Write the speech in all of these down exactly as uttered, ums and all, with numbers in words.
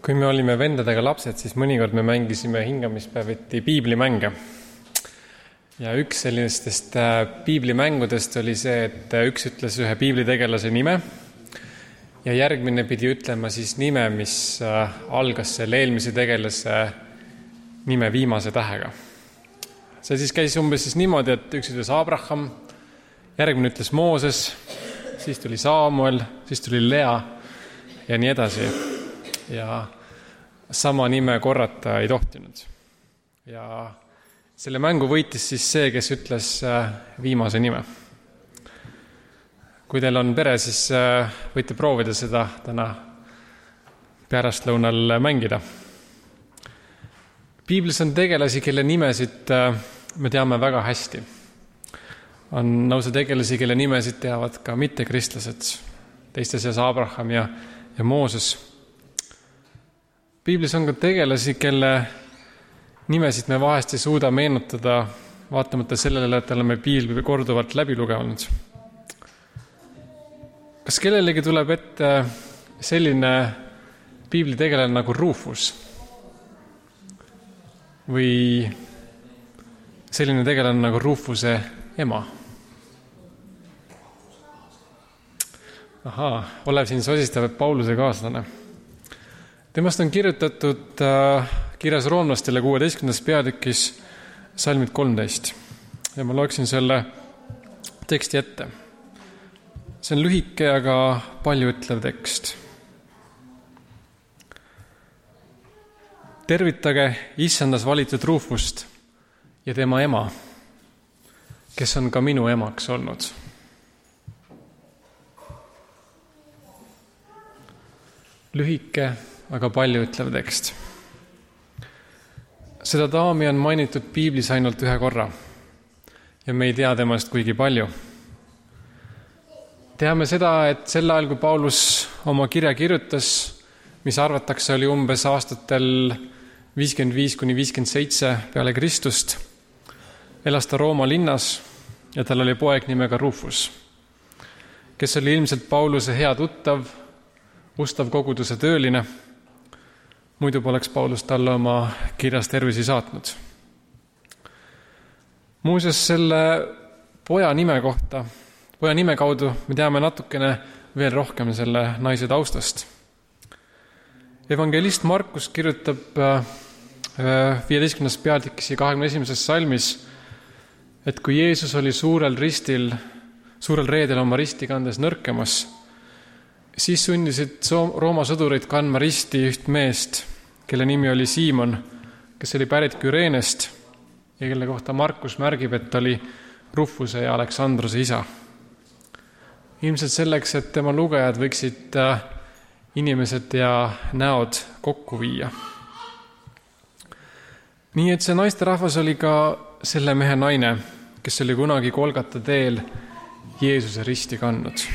Kui me olime vendadega lapsed, siis mõnikord me mängisime hingamispäeviti piiblimänge. Ja üks sellistest piiblimängudest oli see, et üks ütles ühe piiblitegelase nime ja järgmine pidi ütlema siis nime, mis algas selle eelmise tegelase nime viimase tähega. See siis käis umbes siis niimoodi, et üks ütles Abraham, järgmine ütles Mooses, siis tuli Saamuel, siis tuli Lea ja nii edasi. Ja sama nime korrata ei tohtinud. Ja selle mängu võitis siis see, kes ütles viimase nime. Kui teil on pere, siis võite proovida seda täna pärastlõunal mängida. Piiblis on tegelasi, kelle nimesid me teame väga hästi. On lausa tegelasi, kelle nimesid teavad ka mittekristlased, teiste seas Abraham ja, ja Mooses. Piiblis on ka tegelasi, kelle nimesid me vahest ei suuda meenutada, vaatamata sellele, et oleme piibli korduvalt läbi lugenud. Kas kellelegi tuleb ette selline piibli tegelane nagu Rufus? Või selline tegelane nagu Rufuse ema? Ahaa, Olev siin sosistab, et Pauluse kaaslane. Temast on kirjutatud äh, kirjas roomlastele kuueteistkümnendas peatükis salmid kolmteist. Ja ma loeksin selle teksti ette. See on lühike, aga palju ütlev tekst. Tervitage issandas valitud Rufust ja tema ema, kes on ka minu emaks olnud. Lühike, aga palju ütlev tekst. Seda daami on mainitud piiblis ainult ühe korra ja me ei tea temast kuigi palju. Teame seda, et sel ajal, kui Paulus oma kirja kirjutas, mis arvatakse oli umbes aastatel viiskümmend viis kuni viiskümmend seitse peale Kristust, elas ta Rooma linnas ja tal oli poeg nimega Rufus, kes oli ilmselt Pauluse hea tuttav, ustav koguduse tööline. Muidu poleks Paulus talle oma kirjas tervisi saatnud. Muuseas, selle poja nime kohta, poja nime kaudu me teame natukene veel rohkem selle naise taustast. Evangelist Markus kirjutab viieteistkümnendas peatükis ja kahekümne esimeses salmis, et kui Jeesus oli suurel ristil, suurel reedel oma risti kandes nõrkemas, siis sundisid Rooma sõdurid kandma risti üht meest, kelle nimi oli Siimon, kes oli pärit Küreenest ja kelle kohta Markus märgib, et oli Rufuse ja Aleksandruse isa. Ilmselt selleks, et tema lugejad võiksid inimesed ja näod kokku viia. Nii et see naisterahvas oli ka selle mehe naine, kes oli kunagi Golgata teel Jeesuse risti kandnud.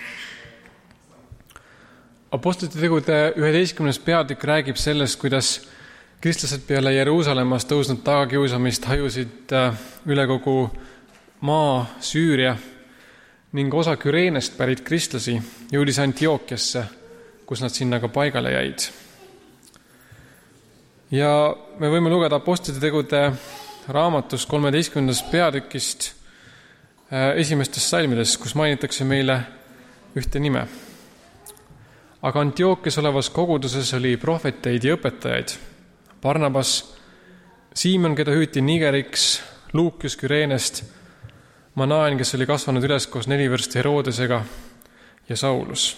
Apostlite tegude üheteistkümnes peatükk räägib sellest, kuidas kristlased peale Jeruusalemmas tõusnud tagakiusamist hajusid üle kogu maa Süüria ning osa Küreenest pärit kristlasi jõudis Antiookiasse, kus nad sinna ka paigale jäid. Ja me võime lugeda Apostlite tegude raamatus kolmeteistkümnendas peatükist esimestes salmides, kus mainitakse meile ühte nime. Aga Antiookias olevas koguduses oli prohveteid ja õpetajaid. Barnabas, Siimon, keda hüüti Nigeriks, Luukius Küreenest, Manaen, kes oli kasvanud üles koos nelivõrst Herodesega ja Saulus.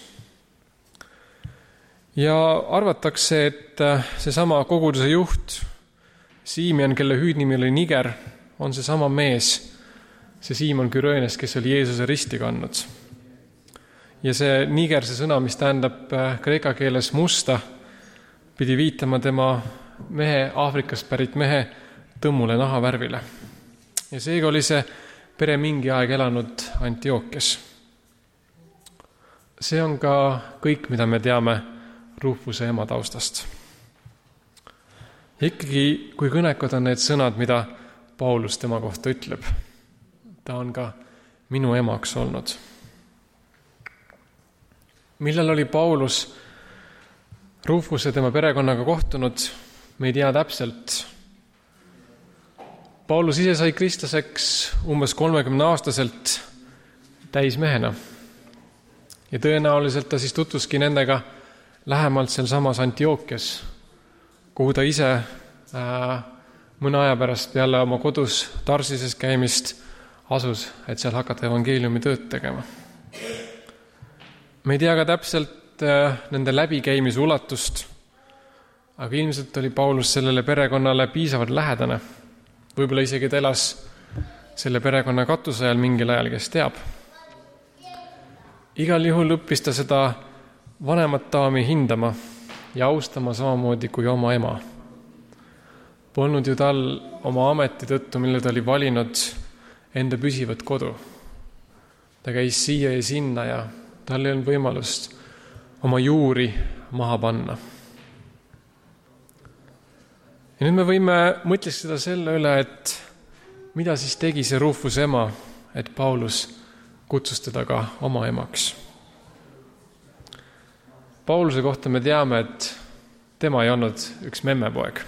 Ja arvatakse, et seesama koguduse juht, Siimon, kelle hüüdnimi oli Niger, on seesama mees, see Siimon Küreenest, kes oli Jeesuse risti kandnud. Ja see Niger, see sõna, mis tähendab kreeka keeles musta, pidi viitama tema mehe, Aafrikast pärit mehe tõmmule nahavärvile. Ja seega oli see pere mingi aeg elanud Antiookias. See on ka kõik, mida me teame Rufuse ema taustast. Ja ikkagi, kui kõnekad on need sõnad, mida Paulus tema kohta ütleb, ta on ka minu emaks olnud. Millal oli Paulus Rufus ja tema perekonnaga kohtunud, me ei tea täpselt. Paulus ise sai kristlaseks umbes kolmekümne aastaselt täismehena. Ja tõenäoliselt ta siis tutvuski nendega lähemalt seal samas Antiookias, kuhu ta ise äh, mõne aja pärast peale oma kodus Tarsises käimist asus, et seal hakata evangeeliumi tööd tegema. Me ei tea ka täpselt äh, nende läbikäimise ulatust, aga ilmselt oli Paulus sellele perekonnale piisavalt lähedane. Võib-olla isegi ta elas selle perekonna katuse ajal mingil ajal, kes teab. Igal juhul õppis ta seda vanemat daami hindama ja austama samamoodi kui oma ema. Polnud ju tal oma ameti tõttu, mille ta oli valinud, enda püsivat kodu. Ta käis siia ja sinna ja tal ei olnud võimalust oma juuri maha panna. Ja nüüd me võime mõtlestada selle üle, et mida siis tegi see Rufus ema, et Paulus kutsus teda ka oma emaks. Pauluse kohta me teame, et tema ei olnud üks memmepoeg.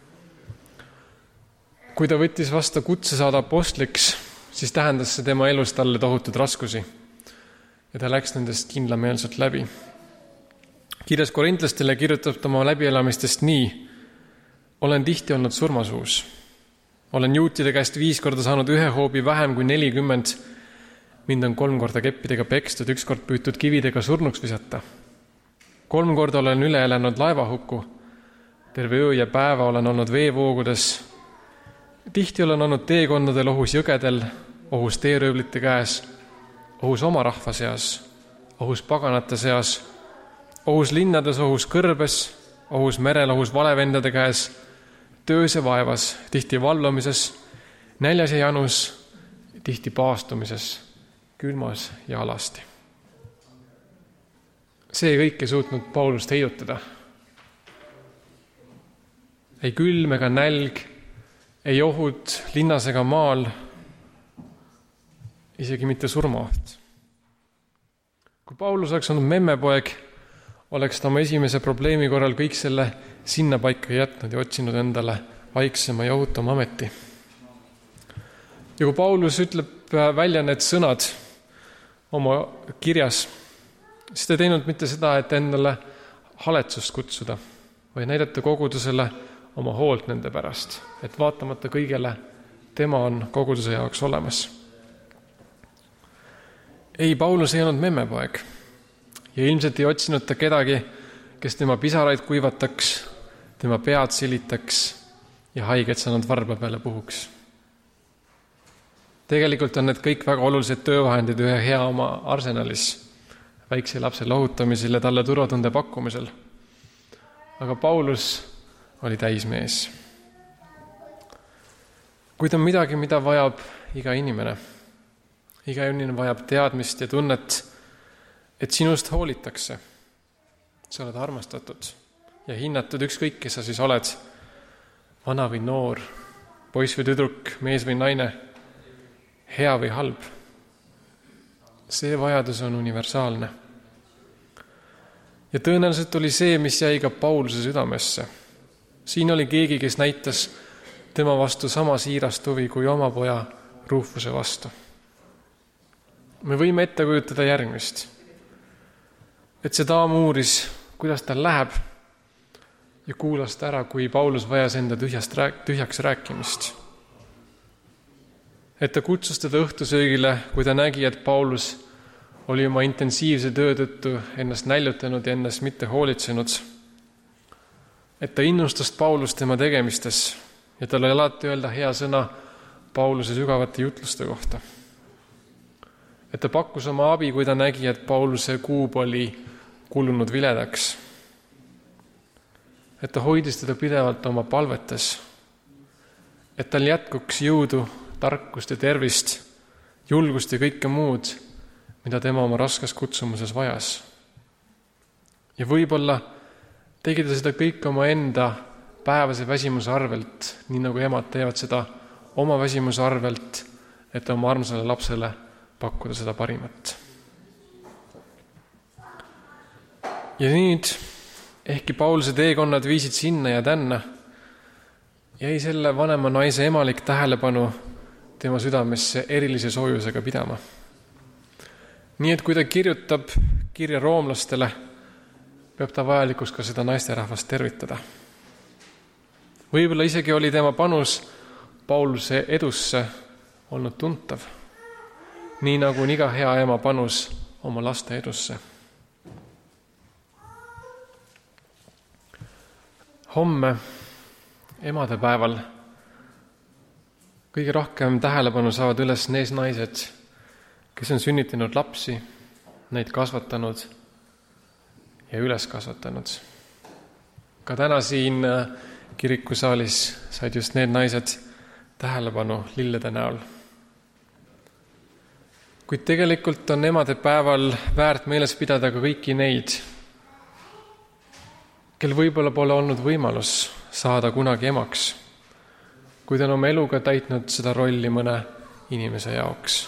Kui ta võttis vastu kutse saada apostliks, siis tähendas see tema elus talle tohutud raskusi ja ta läks nendest kindlameelselt läbi. Kirjas korintlastele kirjutab ta oma läbielamistest nii: olen tihti olnud surmasuus. Olen juutide käest viis korda saanud ühe hoobi vähem kui nelikümmend. Mind on kolm korda keppidega pekstud, üks kord püütud kividega surnuks visata. Kolm korda olen üle elanud laevahuku. Terve öö ja päeva olen olnud veevoogudes. Tihti olen olnud teekondadel, ohus jõgedel, ohus teeröövlite käes, ohus oma rahva seas, ohus paganate seas, ohus linnades, ohus kõrbes, ohus merel, ohus valevendade käes, töös ja vaevas, tihti valvamises, näljas ja janus, tihti paastumises, külmas ja alasti. See kõik ei suutnud Paulust heidutada. Ei külm ega nälg, ei ohud linnas ega maal, isegi mitte surmaoht. Kui Paulus oleks olnud memmepoeg, oleks ta oma esimese probleemi korral kõik selle sinna paika jätnud ja otsinud endale vaiksema ja ohutama ameti. Ja kui Paulus ütleb välja need sõnad oma kirjas, siis ta ei teinud mitte seda, et endale haletsust kutsuda või näidata kogudusele oma hoolt nende pärast, et vaatamata kõigele tema on koguduse jaoks olemas. Ei, Paulus ei olnud memmepoeg ja ilmselt ei otsinud ta kedagi, kes tema pisaraid kuivataks, tema pead silitaks ja haiget saanud varba peale puhuks. Tegelikult on need kõik väga olulised töövahendid ühe hea oma arsenalis, väikse lapse lohutamisel ja talle turvatunde pakkumisel. Aga Paulus oli täismees. Kuid on midagi, mida vajab iga inimene. Iga inimene vajab teadmist ja tunnet, et sinust hoolitakse. Sa oled armastatud ja hinnatud ükskõik, kes sa siis oled, vana või noor, poiss või tüdruk, mees või naine, hea või halb. See vajadus on universaalne. Ja tõenäoliselt oli see, mis jäi ka Pauluse südamesse. Siin oli keegi, kes näitas tema vastu sama siirast huvi kui oma poja Rufuse vastu. Me võime ette kujutada järgmist, et see daam uuris, kuidas tal läheb ja kuulas ta ära, kui Paulus vajas enda tühjast rääk- tühjaks rääkimist. Et ta kutsus teda õhtusöögile, kui ta nägi, et Paulus oli oma intensiivse töö tõttu ennast näljutanud ja ennast mitte hoolitsenud. Et ta innustas Paulust tema tegemistes ja tal oli alati öelda hea sõna Pauluse sügavate jutluste kohta. Et ta pakkus oma abi, kui ta nägi, et Pauluse kuub oli kulunud viledaks. Et ta hoidis teda pidevalt oma palvetes. Et tal jätkuks jõudu, tarkust ja tervist, julgust ja kõike muud, mida tema oma raskes kutsumuses vajas. Ja võib-olla tegi ta seda kõik oma enda päevase väsimuse arvelt, nii nagu emad teevad seda oma väsimuse arvelt, et oma armsale lapsele pakkuda seda parimat. Ja nüüd ehkki Pauluse teekonnad viisid sinna ja tänna, jäi selle vanema naise emalik tähelepanu tema südamesse erilise soojusega pidama. Nii et kui ta kirjutab kirja roomlastele, peab ta vajalikuks ka seda naisterahvast tervitada. Võib-olla isegi oli tema panus Pauluse edusse olnud tuntav, nii nagu on iga hea ema panus oma laste edusse. Homme, emadepäeval, kõige rohkem tähelepanu saavad üles need naised, kes on sünnitanud lapsi, neid kasvatanud ja üles kasvatanud. Ka täna siin kirikusaalis said just need naised tähelepanu lillede näol. Kuid tegelikult on emadepäeval väärt meeles pidada ka kõiki neid, kel võib-olla pole olnud võimalus saada kunagi emaks, kuid on oma eluga täitnud seda rolli mõne inimese jaoks.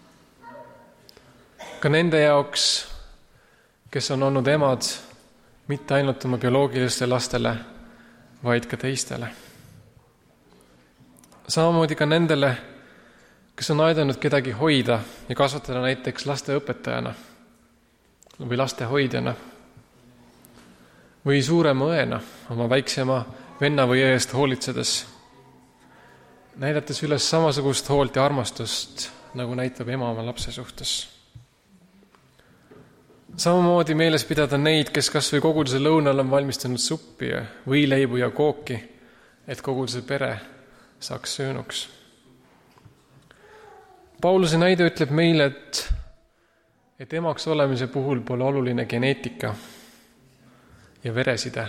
Ka nende jaoks, kes on olnud emad mitte ainult oma bioloogiliste lastele, vaid ka teistele. Samamoodi ka nendele, kes on aidanud kedagi hoida ja kasvatada näiteks lasteõpetajana või lastehoidjana või suurema õena oma väiksema venna või õe eest hoolitsedes, näidates üles samasugust hoolt ja armastust, nagu näitab ema oma lapse suhtes. Samamoodi meeles pidada neid, kes kas või koguduse lõunal on valmistanud suppi ja võileibu ja kooki, et koguduse pere saaks söönuks. Pauluse näide ütleb meile, et, et emaks olemise puhul pole oluline geneetika ja vereside,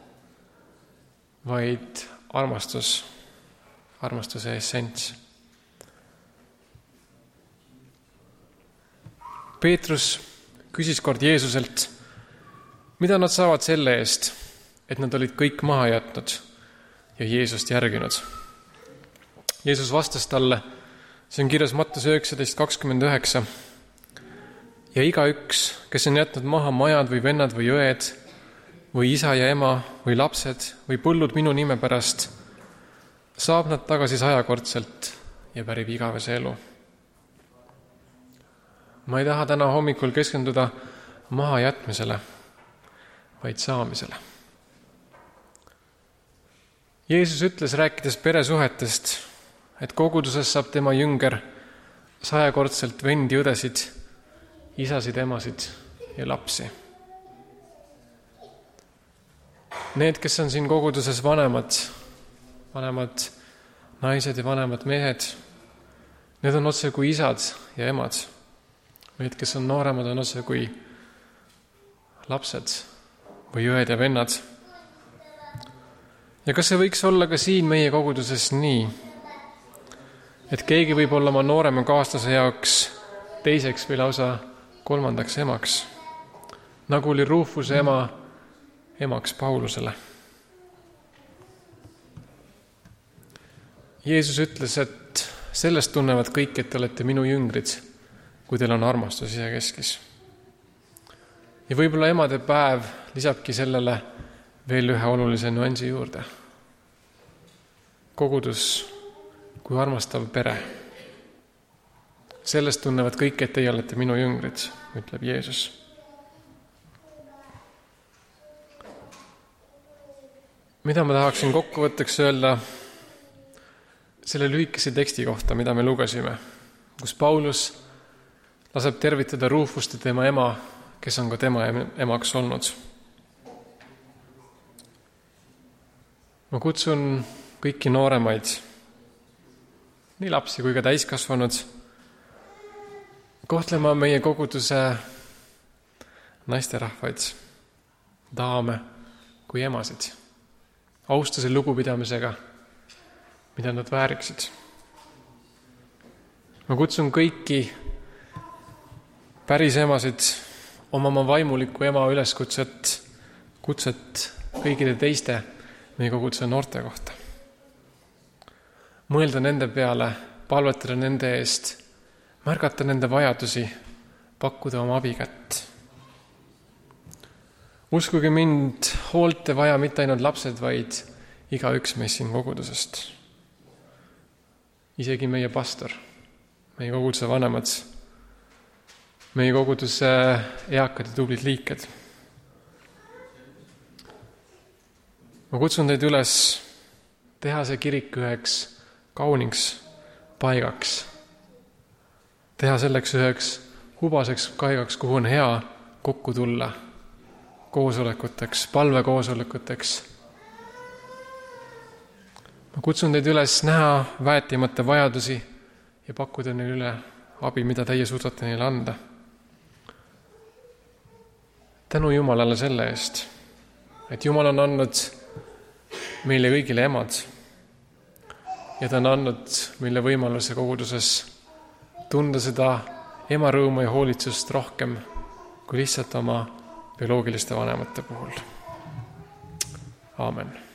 vaid armastus, armastuse essents. Peetrus küsis kord Jeesuselt, mida nad saavad selle eest, et nad olid kõik maha jätnud ja Jeesust järginud. Jeesus vastas talle, see on kirjas Matteuse üheksateist kakskümmend üheksa, ja igaüks, kes on jätnud maha majad või vennad või õed või isa ja ema või lapsed või põllud minu nime pärast, saab nad tagasi sajakordselt ja pärib igavese elu. Ma ei taha täna hommikul keskenduda maha jätmisele, vaid saamisele. Jeesus ütles, rääkides peresuhetest, et koguduses saab tema jünger sajakordselt vendi, õdesid, isasid, emasid ja lapsi. Need, kes on siin koguduses vanemad, vanemad naised ja vanemad mehed, need on otse kui isad ja emad. Need, kes on nooremad, on otse kui lapsed või õed ja vennad. Ja kas see võiks olla ka siin meie koguduses nii, et keegi võib olla oma noorema kaaslase jaoks teiseks või lausa kolmandaks emaks, nagu oli Rufuse ema emaks Paulusele. Jeesus ütles, et sellest tunnevad kõik, et te olete minu jüngrid, kui teil on armastus isekeskis. Ja võib-olla emade päev lisabki sellele veel ühe olulise nüansi juurde. Kogudus kui armastav pere. Sellest tunnevad kõik, et teie olete minu jüngrid, ütleb Jeesus. Mida ma tahaksin kokkuvõtteks öelda selle lühikese teksti kohta, mida me lugesime, kus Paulus laseb tervitada Rufust ja tema ema, kes on ka tema emaks olnud. Ma kutsun kõiki nooremaid, nii lapsi kui ka täiskasvanud, kohtlema meie koguduse naisterahvaid, daame kui emasid, austuse lugupidamisega, mida nad vääriksid. Ma kutsun kõiki päris emasid omama vaimuliku ema üleskutset, kutset kõigile teiste meie koguduse noorte kohta. Mõelda nende peale, palvetada nende eest, märgata nende vajadusi, pakkuda oma abikätt. Uskuge mind, hoolt ei vaja mitte ainult lapsed, vaid igaüks meist siin kogudusest. Isegi meie pastor, meie koguduse vanemad, meie koguduse eakad ja tublid liiked. Ma kutsun teid üles teha see kirik üheks kauniks paigaks. Teha selleks üheks hubaseks paigaks, kuhu on hea kokku tulla koosolekuteks, palvekoosolekuteks. Ma kutsun teid üles näha väetimata vajadusi ja pakkuda neile üle abi, mida teie suudate neile anda. Tänu Jumalale selle eest, et Jumal on andnud meile kõigile emad ja ta on andnud meile võimaluse koguduses tunda seda ema rõõmu ja hoolitsust rohkem kui lihtsalt oma bioloogiliste vanemate puhul. Aamen.